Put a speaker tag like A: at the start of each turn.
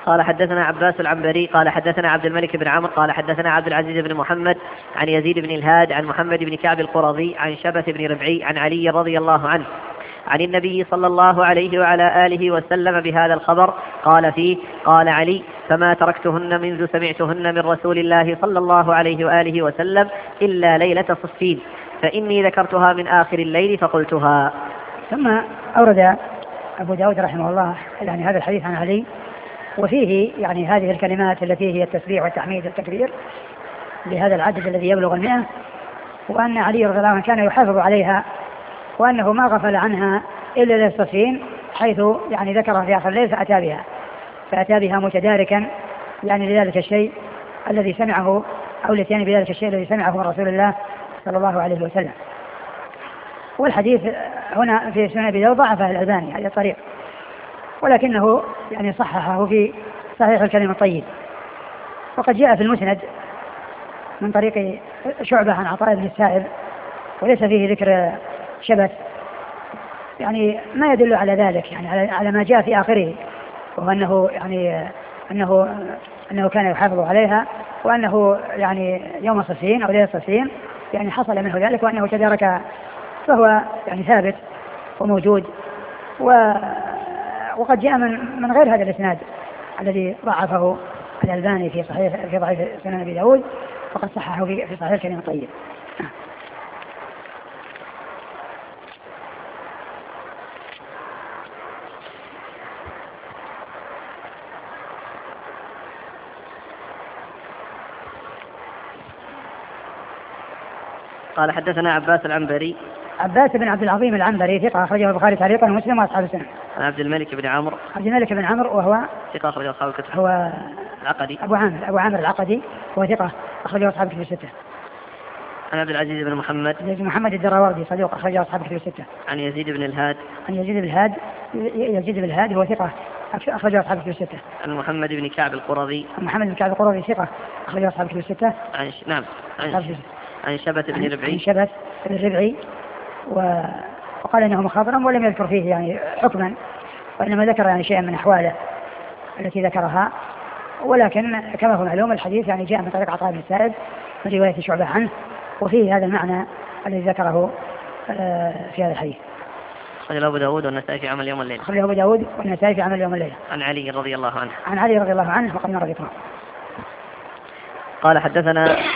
A: قال حدثنا عباس العنبري قال حدثنا عبد الملك بن عمرو قال حدثنا عبد العزيز بن محمد عن يزيد بن الهاد عن محمد بن كعب القرظي عن شبث بن ربعي عن علي رضي الله عنه عن النبي صلى الله عليه وعلى آله وسلم بهذا الخبر. قال فيه: قال علي: فما تركتهن منذ سمعتهن من رسول الله صلى الله عليه وآله وسلم إلا ليلة صفين، فإني ذكرتها من آخر الليل فقلتها.
B: ثم أورد أبو داود رحمه الله يعني هذا الحديث عن علي، وفيه يعني هذه الكلمات التي هي التسبيح والتحميد والتكبير لهذا العدد الذي يبلغ 100، وأن علي رضي الله عنه كان يحافظ عليها، وأنه ما غفل عنها إلا للصفين، حيث يعني ذكرها في آخر الليل فأتى بها متداركا يعني لذلك الشيء الذي سمعه، أو الاتيان بذلك الشيء الذي سمعه من رسول الله صلى الله عليه وسلم. والحديث هنا في سنن أبي داود ضعفه الألباني هذا الطريق، ولكنه يعني صححه في صحيح الكلم الطيب. وقد جاء في المسند من طريق شعبة عن عطاء بن السائب، وليس فيه ذكر شبث، يعني ما يدل على ذلك، يعني على ما جاء في آخره، وأنه يعني أنه كان يحافظ عليها، وأنه يعني يوم صفين أو ليلة صفين يعني حصل منه ذلك، وأنه تدارك، فهو يعني ثابت وموجود. وقد جاء من غير هذا الإسناد الذي ضعفه الألباني في ضعيف سنن أبي داود، وقد صححه في صحيح الكلم الطيب.
A: قال حدثنا عباس العنبري.
B: عباس بن عبد العظيم العنبري ثقة أخرجه البخاري تعليقا ومسلم وأصحاب السنن.
A: عن عبد الملك بن عمرو.
B: عبد الملك بن عمرو وهو
A: ثقة أخرجه أصحاب الكتب.
B: هو
A: العقدي.
B: أبو عامر العقدي، وهو ثقة أخرجه أصحاب الكتب الستة.
A: عن عبد العزيز بن محمد.
B: محمد الدراوردي صدوق أخرجه أصحاب الكتب الستة.
A: عن يزيد بن الهاد.
B: يزيد بن الهاد هو ثقة أخرجه أصحاب الكتب الستة.
A: عن محمد بن كعب القرظي.
B: محمد بن كعب القرظي ثقة أخرجه أصحاب الكتب الستة.
A: عن شبث بن ربعي.
B: عن شبث بن ربعي، وقال إنه مخضرم ولم يذكر فيه يعني حكما، وإنما ذكر يعني شيئا من أحواله التي ذكرها. ولكن كما هو معلوم الحديث يعني جاء من طريق عطاء بن السائب من رواية شعبة عنه، وفيه هذا المعنى الذي ذكره في هذا الحديث.
A: أخرجه أبو داود والنسائي في عمل يوم الليلة.
B: أخرجه أبو داود والنسائي في عمل يوم الليلة.
A: عن علي رضي الله عنه.
B: عن علي رضي الله عنه وقد مر ذكره.
A: قال حدثنا